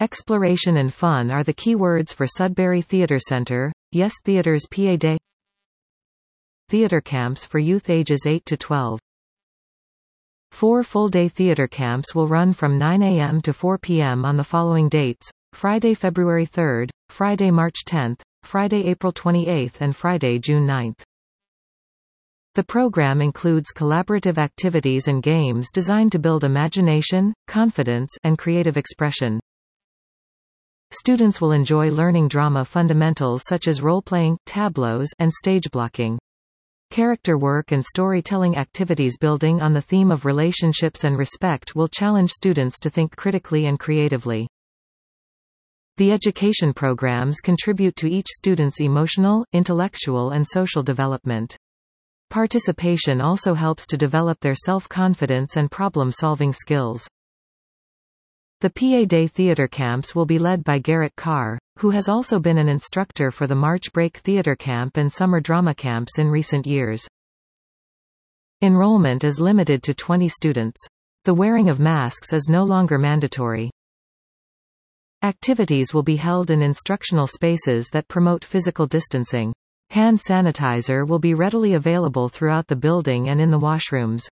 Exploration and fun are the key words for Sudbury Theatre Centre. Yes Theatre's PA Day. Theatre camps for youth ages 8 to 12. 4 full-day theatre camps will run from 9 a.m. to 4 p.m. on the following dates: Friday, February 3rd, Friday, March 10th, Friday, April 28th and Friday, June 9th. The program includes collaborative activities and games designed to build imagination, confidence, and creative expression. Students will enjoy learning drama fundamentals such as role-playing, tableaus, and stage blocking. Character work and storytelling activities building on the theme of relationships and respect will challenge students to think critically and creatively. The education programs contribute to each student's emotional, intellectual and social development. Participation also helps to develop their self-confidence and problem-solving skills. The PA Day theatre camps will be led by Garrett Carr, who has also been an instructor for the March Break Theatre Camp and Summer Drama Camps in recent years. Enrollment is limited to 20 students. The wearing of masks is no longer mandatory. Activities will be held in instructional spaces that promote physical distancing. Hand sanitizer will be readily available throughout the building and in the washrooms.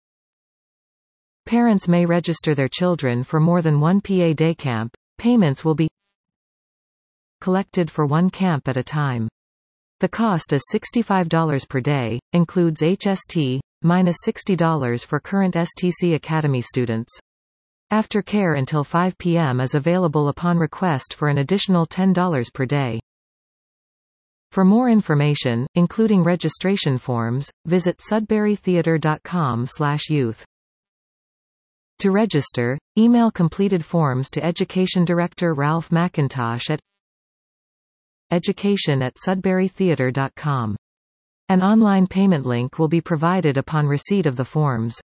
Parents may register their children for more than one PA Day camp. Payments will be collected for one camp at a time. The cost is $65 per day, includes HST, minus $60 for current STC Academy students. Aftercare until 5 p.m. is available upon request for an additional $10 per day. For more information, including registration forms, visit sudburytheatre.com/youth. To register, email completed forms to Education Director Ralph McIntosh at education@sudburytheatre.com. An online payment link will be provided upon receipt of the forms.